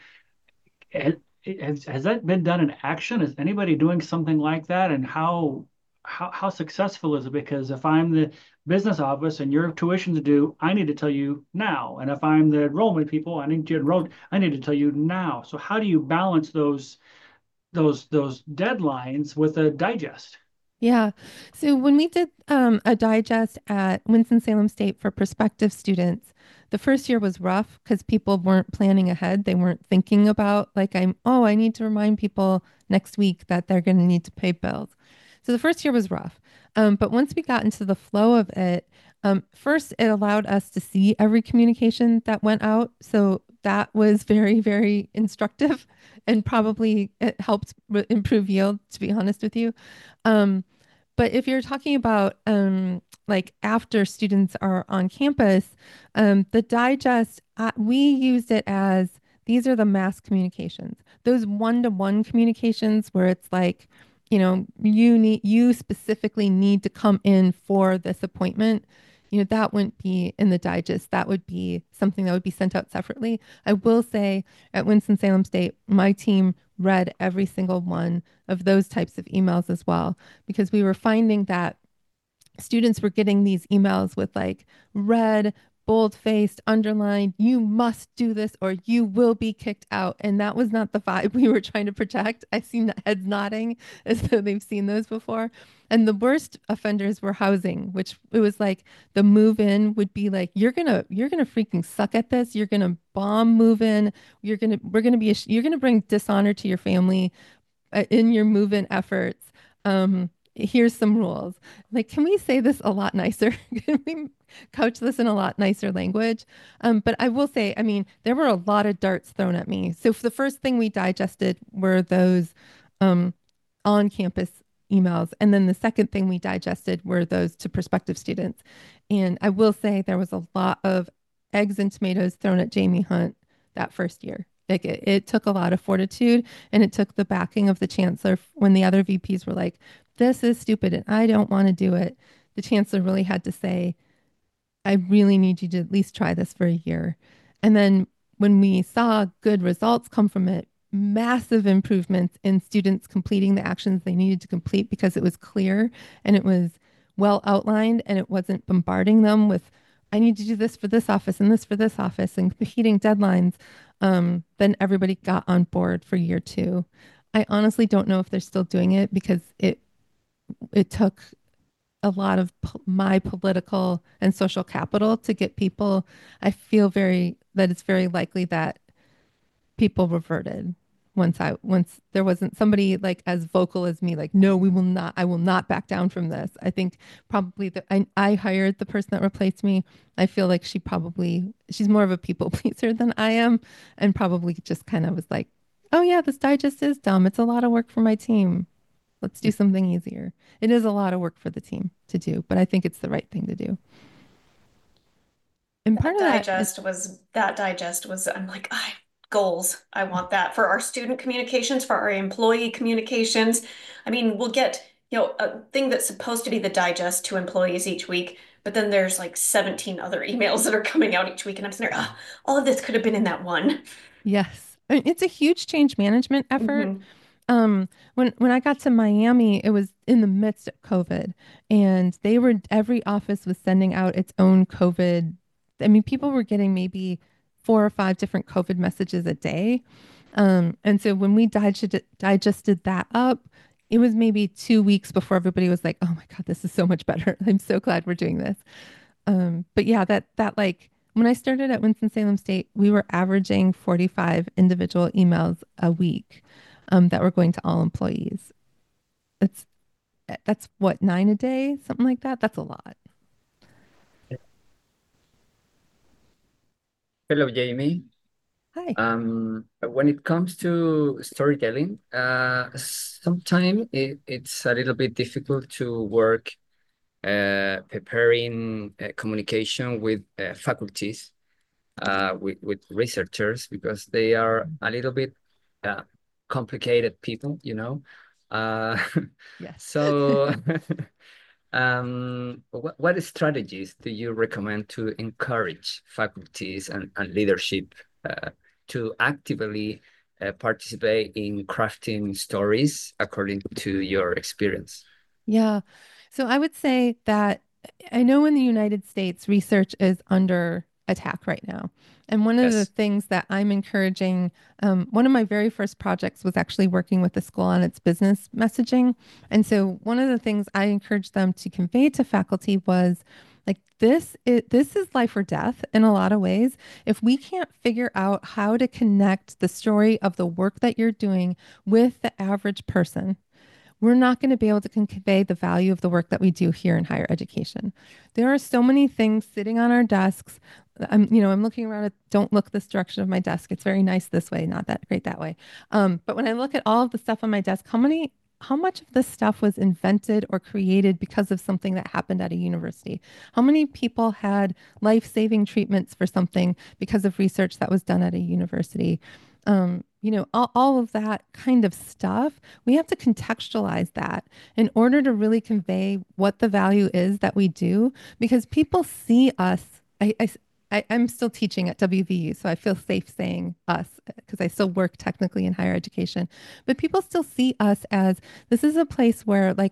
has, has that been done in action? Is anybody doing something like that? And how, how, how successful is it? Because if I'm the business office and your tuition's due, I need to tell you now. And if I'm the enrollment people, I need to enroll, I need to tell you now. So how do you balance those, those, those deadlines with a digest? Yeah. So when we did um, a digest at Winston-Salem State for prospective students, the first year was rough because people weren't planning ahead. They weren't thinking about like, I'm, oh, I need to remind people next week that they're going to need to pay bills. So the first year was rough. Um, but once we got into the flow of it, um, first, it allowed us to see every communication that went out. So that was very, very instructive and probably it helped improve yield, to be honest with you. Um, But if you're talking about um, like after students are on campus, um, the digest, uh, we used it as these are the mass communications, those one-to-one communications where it's like, you know, you need, you specifically need to come in for this appointment. You know, that wouldn't be in the digest. That would be something that would be sent out separately. I will say at Winston-Salem State, my team read every single one of those types of emails as well, because we were finding that students were getting these emails with like red, bold-faced, underlined, you must do this or you will be kicked out. And that was not the vibe we were trying to protect. I've seen heads nodding as though they've seen those before. And the worst offenders were housing, which it was like the move in would be like, you're gonna, you're gonna freaking suck at this. You're gonna bomb move in. You're gonna, we're gonna be, you're gonna bring dishonor to your family uh, in your move in efforts. Um, here's some rules. Like, can we say this a lot nicer? Can we couch this in a lot nicer language? Um, but I will say, I mean, there were a lot of darts thrown at me. So the first thing we digested were those um, on-campus emails. And then the second thing we digested were those to prospective students. And I will say there was a lot of eggs and tomatoes thrown at Jamie Hunt that first year. Like it, it took a lot of fortitude, and it took the backing of the chancellor when the other V Ps were like, this is stupid and I don't want to do it. The chancellor really had to say, I really need you to at least try this for a year. And then when we saw good results come from it, massive improvements in students completing the actions they needed to complete because it was clear and it was well outlined, and it wasn't bombarding them with, I need to do this for this office and this for this office and competing deadlines. Um, then everybody got on board for year two. I honestly don't know if they're still doing it because it it took a lot of po- my political and social capital to get people. I feel very that it's very likely that people reverted once I once there wasn't somebody like as vocal as me, like, no, we will not, I will not back down from this. I think probably that I, I hired the person that replaced me. I feel like she probably she's more of a people pleaser than I am, and probably just kind of was like, oh yeah, this digest is dumb. It's a lot of work for my team. Let's do something easier. It is a lot of work for the team to do, but I think it's the right thing to do. And part That of that digest is, was that digest was I'm like, I goals. I want that for our student communications, for our employee communications. I mean, we'll get, you know, a thing that's supposed to be the digest to employees each week, but then there's like seventeen other emails that are coming out each week, and I'm sitting there, oh, all of this could have been in that one. yes, I mean, it's a huge change management effort. Mhm. Um, when when I got to Miami, it was in the midst of COVID, and they were every office was sending out its own COVID. I mean, people were getting maybe four or five different COVID messages a day. Um, and so when we digested digested that up, it was maybe two weeks before everybody was like, "Oh my God, this is so much better. I'm so glad we're doing this." Um, but yeah, that that like when I started at Winston-Salem State, we were averaging forty-five individual emails a week um, that were going to all employees. That's that's what, nine a day, something like that. That's a lot. Hello, Jamie. Hi. Um, when it comes to storytelling, uh, sometimes it, it's a little bit difficult to work uh, preparing uh, communication with uh, faculties, uh, with, with researchers, because they are a little bit uh, complicated people, you know. Uh, Yes. so, um, what, what strategies do you recommend to encourage faculties and, and leadership uh, to actively uh, participate in crafting stories according to your experience? Yeah. So I would say that I know in the United States, research is under attack right now. And one of the Yes. things that I'm encouraging, um, one of my very first projects was actually working with the school on its business messaging. And so one of the things I encouraged them to convey to faculty was like, this is, this is life or death in a lot of ways. If we can't figure out how to connect the story of the work that you're doing with the average person, we're not going to be able to convey the value of the work that we do here in higher education. There are so many things sitting on our desks. I'm, you know, I'm looking around at, don't look this direction of my desk. It's very nice this way, not that great that way. Um, but when I look at all of the stuff on my desk, how many, how much of this stuff was invented or created because of something that happened at a university? How many people had life-saving treatments for something because of research that was done at a university? Um, you know, all, all of that kind of stuff, we have to contextualize that in order to really convey what the value is that we do, because people see us. I, I, I, I'm still teaching at W V U, so I feel safe saying us because I still work technically in higher education, but people still see us as this is a place where like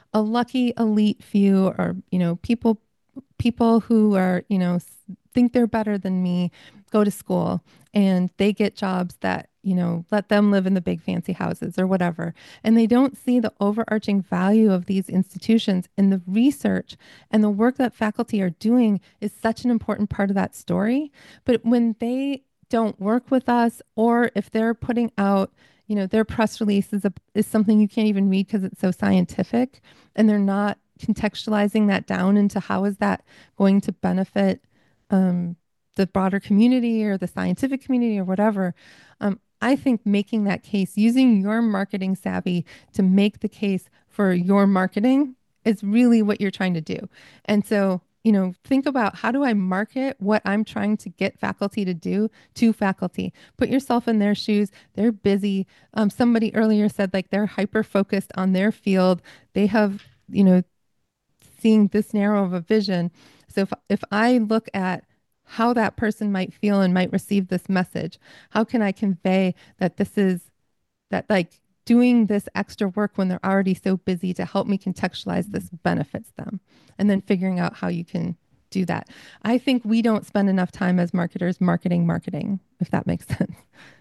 a lucky elite few, or, you know, people people who are, you know, think they're better than me, go to school and they get jobs that, you know, let them live in the big fancy houses or whatever. And they don't see the overarching value of these institutions, and the research and the work that faculty are doing is such an important part of that story. But when they don't work with us, or if they're putting out, you know, their press release is, a, is something you can't even read because it's so scientific, and they're not contextualizing that down into how is that going to benefit um, the broader community or the scientific community or whatever. Um, I think making that case, using your marketing savvy to make the case for your marketing is really what you're trying to do. And so, you know, think about, how do I market what I'm trying to get faculty to do to faculty? Put yourself in their shoes. They're busy. Um, somebody earlier said like they're hyper focused on their field. They have, you know, seeing this narrow of a vision. So if, if I look at how that person might feel and might receive this message, how can I convey that this is, that like doing this extra work when they're already so busy to help me contextualize this benefits them, and then figuring out how you can do that. I think we don't spend enough time as marketers marketing marketing, if that makes sense.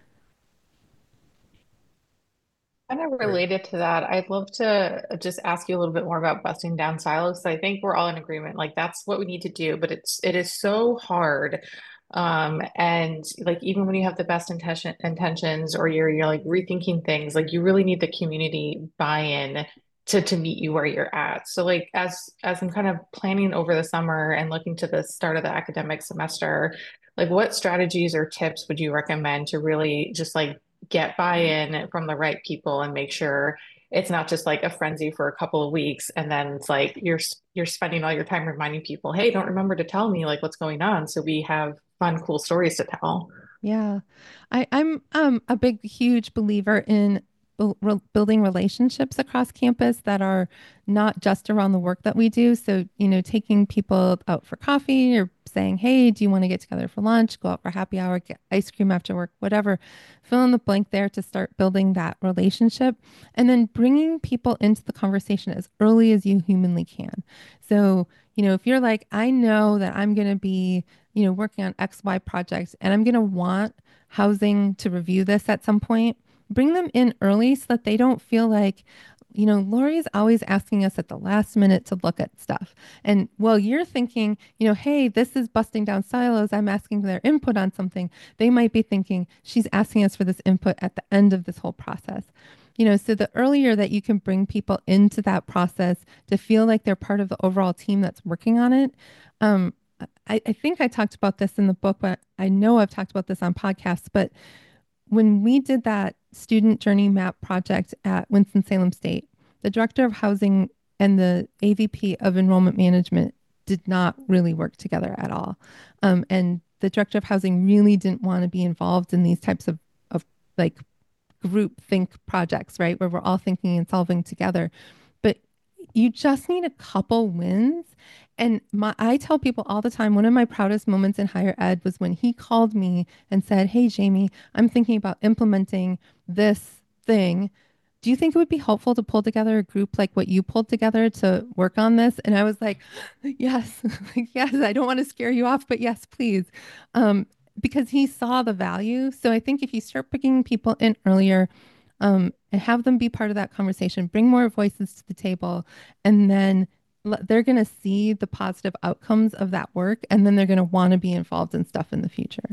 Kind of related to that, I'd love to just ask you a little bit more about busting down silos. I think we're all in agreement, like that's what we need to do, but it's it is so hard. Um, and like even when you have the best intention intentions, or you're you're like rethinking things, like you really need the community buy-in to to meet you where you're at. So like as as I'm kind of planning over the summer and looking to the start of the academic semester, like what strategies or tips would you recommend to really just like get buy-in from the right people and make sure it's not just like a frenzy for a couple of weeks and then it's like you're you're spending all your time reminding people, hey, don't remember to tell me like what's going on, so we have fun, cool stories to tell. Yeah, I, I'm um, a big, huge believer in bu- re- building relationships across campus that are not just around the work that we do. So, you know, taking people out for coffee, or saying, hey, do you want to get together for lunch, go out for happy hour, get ice cream after work, whatever. Fill in the blank there to start building that relationship, and then bringing people into the conversation as early as you humanly can. So, you know, if you're like, I know that I'm going to be, you know, working on X Y projects and I'm going to want housing to review this at some point, bring them in early so that they don't feel like, you know, Lori's always asking us at the last minute to look at stuff. And while you're thinking, you know, hey, this is busting down silos, I'm asking their input on something, they might be thinking she's asking us for this input at the end of this whole process. You know, so the earlier that you can bring people into that process to feel like they're part of the overall team that's working on it. Um, I, I think I talked about this in the book, but I know I've talked about this on podcasts. But when we did that student journey map project at Winston-Salem State, the director of housing and the A V P of enrollment management did not really work together at all. Um, and the director of housing really didn't want to be involved in these types of, of like group think projects, right? Where we're all thinking and solving together. But you just need a couple wins. And my, I tell people all the time, one of my proudest moments in higher ed was when he called me and said, hey, Jamie, I'm thinking about implementing this thing. Do you think it would be helpful to pull together a group like what you pulled together to work on this? And I was like, yes, yes, I don't want to scare you off, but yes, please. Um, because he saw the value. So I think if you start picking people in earlier, um, and have them be part of that conversation, bring more voices to the table, and then they're going to see the positive outcomes of that work, and then they're going to want to be involved in stuff in the future.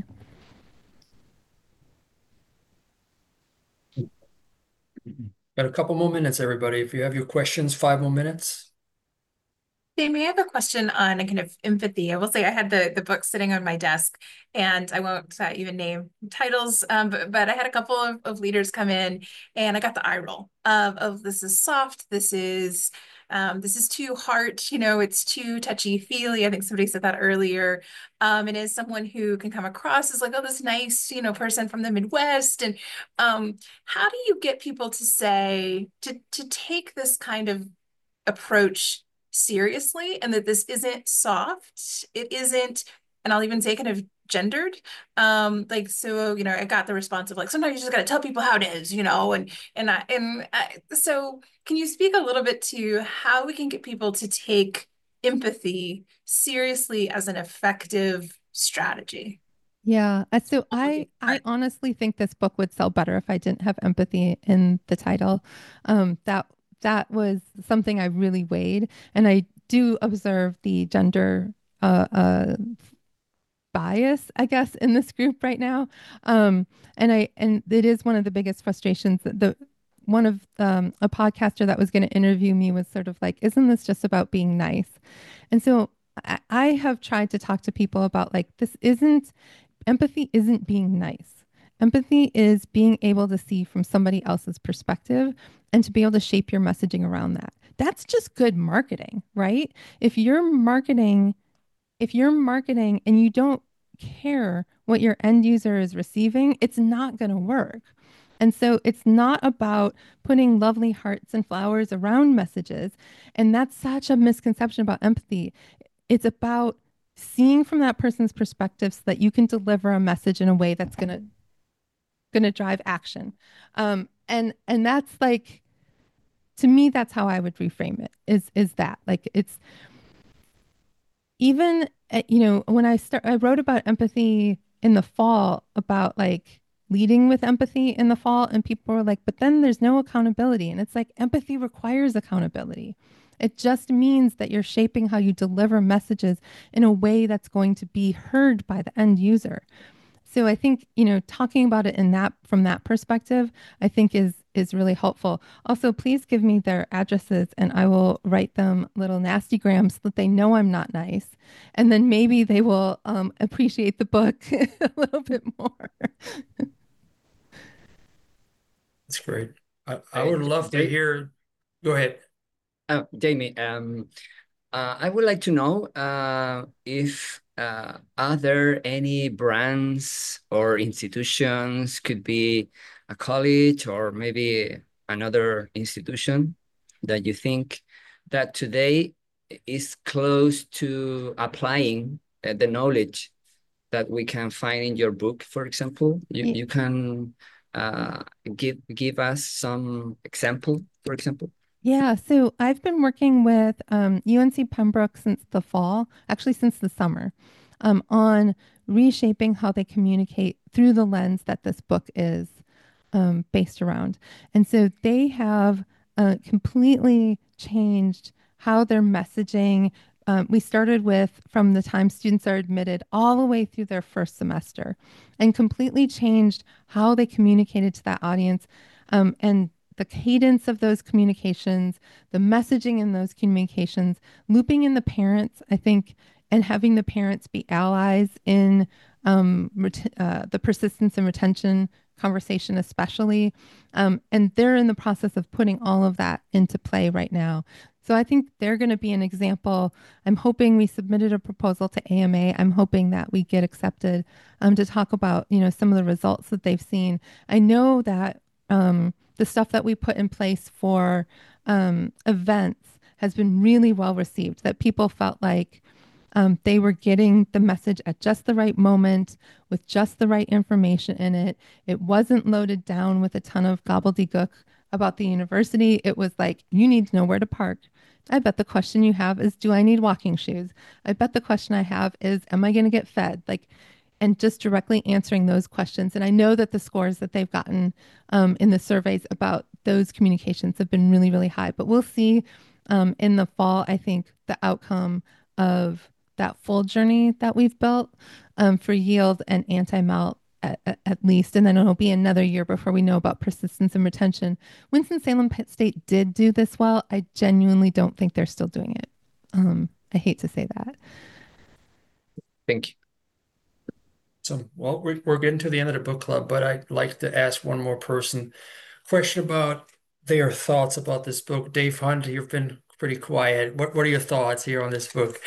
Got a couple more minutes, everybody. If you have your questions, five more minutes. Jamie, I have a question on a kind of empathy. I will say I had the, the book sitting on my desk, and I won't uh, even name titles, um, but, but I had a couple of, of leaders come in, and I got the eye roll of, of this is soft, this is um, this is too hard, you know, it's too touchy-feely. I think somebody said that earlier. Um, and as someone who can come across as like, oh, this nice, you know, person from the Midwest. And um, how do you get people to say, to, to take this kind of approach seriously, and that this isn't soft, it isn't and I'll even say kind of gendered. Um, like, so, you know, I got the response of like, sometimes you just got to tell people how it is, you know, and, and, I, and I, so can you speak a little bit to how we can get people to take empathy seriously as an effective strategy? Yeah. uh, So I I honestly think this book would sell better if I didn't have empathy in the title. Um, that that was something I really weighed, and I do observe the gender uh, uh, bias, I guess, in this group right now. Um, and I and it is one of the biggest frustrations that the one of um, a podcaster that was going to interview me was sort of like, isn't this just about being nice? And so I, I have tried to talk to people about like, this isn't empathy isn't being nice. Empathy is being able to see from somebody else's perspective and to be able to shape your messaging around that. That's just good marketing, right? If you're marketing, if you're marketing and you don't care what your end user is receiving, it's not going to work. And so it's not about putting lovely hearts and flowers around messages. And that's such a misconception about empathy. It's about seeing from that person's perspective so that you can deliver a message in a way that's going to going to drive action. Um, and and that's like, to me, that's how I would reframe it, is is that like, it's even uh, you know, when I start I wrote about empathy in the fall, about like leading with empathy in the fall, and people were like, but then there's no accountability. And it's like, empathy requires accountability. It just means that you're shaping how you deliver messages in a way that's going to be heard by the end user. So I think, you know, talking about it in that from that perspective, I think is is really helpful. Also, please give me their addresses and I will write them little nasty grams so that they know I'm not nice. And then maybe they will um, appreciate the book a little bit more. That's great. I, I would love to hear. Go ahead. Uh, Jamie, um, uh, I would like to know uh, if uh, are there any brands or institutions, could be a college or maybe another institution, that you think that today is close to applying uh, the knowledge that we can find in your book, for example? You, Yeah. you can uh, give, give us some example, for example? Yeah, so I've been working with um, U N C Pembroke since the fall, actually since the summer, um, on reshaping how they communicate through the lens that this book is um, based around. And so they have uh, completely changed how they're messaging. Um, we started with from the time students are admitted all the way through their first semester, and completely changed how they communicated to that audience. Um, and the cadence of those communications, the messaging in those communications, looping in the parents, I think, and having the parents be allies in um, ret- uh, the persistence and retention conversation, especially. Um, and they're in the process of putting all of that into play right now. So I think they're going to be an example. I'm hoping we submitted a proposal to A M A. I'm hoping that we get accepted um, to talk about, you know, some of the results that they've seen. I know that um, the stuff that we put in place for um, events has been really well received, that people felt like um, they were getting the message at just the right moment with just the right information in it. It wasn't loaded down with a ton of gobbledygook about the university. It was like, you need to know where to park. I bet the question you have is, do I need walking shoes? I bet the question I have is, am I going to get fed? Like, and just directly answering those questions. And I know that the scores that they've gotten um, in the surveys about those communications have been really, really high. But we'll see um, in the fall, I think, the outcome of that full journey that we've built um, for yield and anti-melt at, at, at least. And then it'll be another year before we know about persistence and retention. Winston-Salem State did do this well. I genuinely don't think they're still doing it. Um, I hate to say that. Thank you. So, well, we're, we're getting to the end of the book club, but I'd like to ask one more person question about their thoughts about this book. Dave Hunt, you've been pretty quiet. What what are your thoughts here on this book?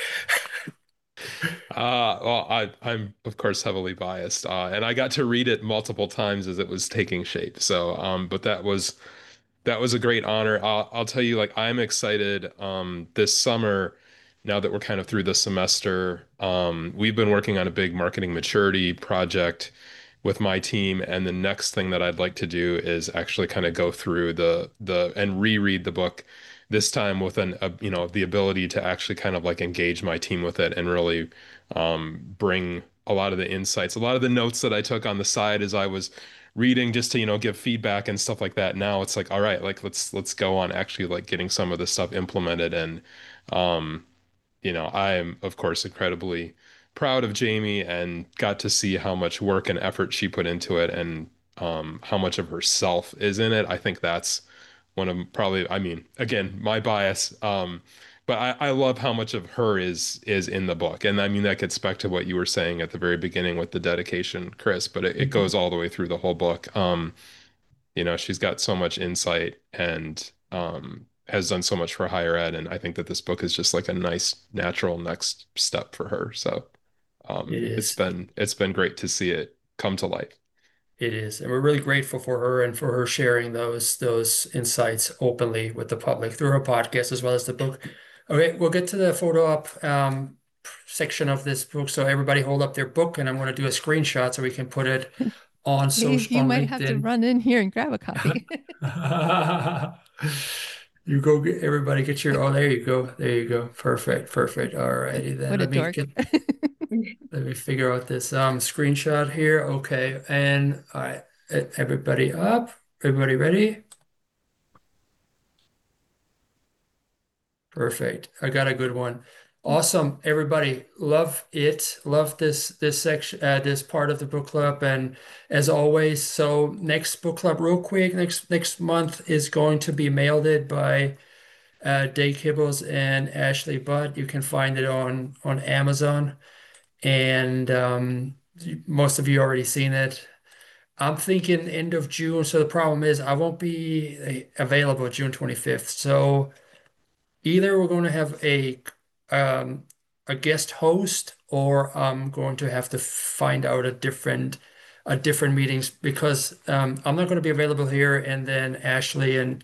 Uh, well, I, I'm of course heavily biased, uh, and I got to read it multiple times as it was taking shape. So, um, but that was that was a great honor. I'll, I'll tell you, like, I'm excited um, this summer now that we're kind of through the semester, um, we've been working on a big marketing maturity project with my team. And the next thing that I'd like to do is actually kind of go through the the and reread the book, this time with an a, you know the ability to actually kind of like engage my team with it and really um, bring a lot of the insights, a lot of the notes that I took on the side as I was reading, just to you know give feedback and stuff like that. Now it's like, all right, like let's let's go on actually like getting some of this stuff implemented. And um, you know, I am, of course, incredibly proud of Jamie and got to see how much work and effort she put into it, and um, how much of herself is in it. I think that's one of probably, I mean, again, my bias, um, but I, I love how much of her is is in the book. And I mean, that gets back to what you were saying at the very beginning with the dedication, Chris, but it, it goes all the way through the whole book. Um, you know, she's got so much insight and um, has done so much for higher ed. And I think that this book is just like a nice, natural next step for her. So um, It it's is. been it's been great to see it come to life. It is, and we're really grateful for her and for her sharing those those insights openly with the public through her podcast as well as the book. Okay, we'll get to the photo op um, section of this book. So everybody hold up their book, and I'm going to do a screenshot so we can put it on Dave, social you on might have to LinkedIn. run in here and grab a copy. You go get everybody get your oh there you go. There you go. Perfect. Perfect. All righty then. What a Let me dork. get let me figure out this um screenshot here. Okay. And all right. E- Everybody up. Everybody ready? Perfect. I got a good one. Awesome. Everybody, love it. Love this this section, uh, this part of the book club. And as always, so next book club, real quick, next next month is going to be mailed it by uh, Dave Kibbles and Ashley Butt. You can find it on on Amazon, and um, most of you already seen it. I'm thinking end of June. So the problem is I won't be uh, available June twenty-fifth. So either we're going to have a um, a guest host, or I'm going to have to find out a different a different meetings because um, I'm not going to be available here, and then Ashley and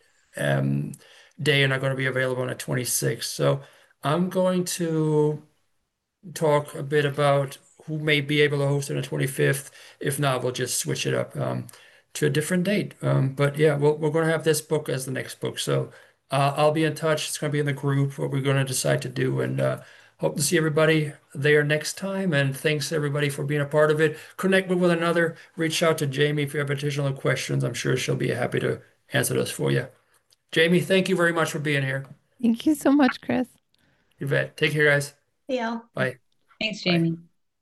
um, Day are not going to be available on the twenty-sixth. So I'm going to talk a bit about who may be able to host on the twenty-fifth. If not, we'll just switch it up um, to a different date. Um, but yeah, we'll, we're going to have this book as the next book. So uh, I'll be in touch. It's going to be in the group what we're going to decide to do. And uh, hope to see everybody there next time. And thanks everybody for being a part of it. Connect with one another. Reach out to Jamie if you have additional questions. I'm sure she'll be happy to answer those for you. Jamie, thank you very much for being here. Thank you so much, Chris. You bet. Take care, guys. Yeah. Bye. Thanks, Jamie.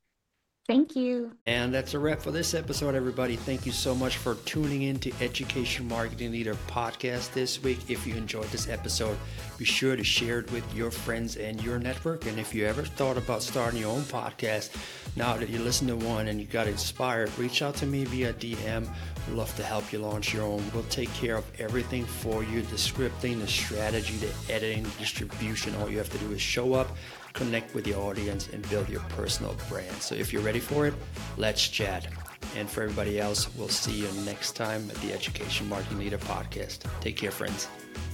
Thank you. And that's a wrap for this episode, everybody. Thank you so much for tuning in to Education Marketing Leader Podcast this week. If you enjoyed this episode, be sure to share it with your friends and your network. And if you ever thought about starting your own podcast, now that you listen to one and you got inspired, reach out to me via D M. We'd love to help you launch your own. We'll take care of everything for you, the scripting, the strategy, the editing, distribution. All you have to do is show up, connect with your audience, and build your personal brand. So if you're ready for it, let's chat. And for everybody else, we'll see you next time at the Education Marketing Leader Podcast. Take care, friends.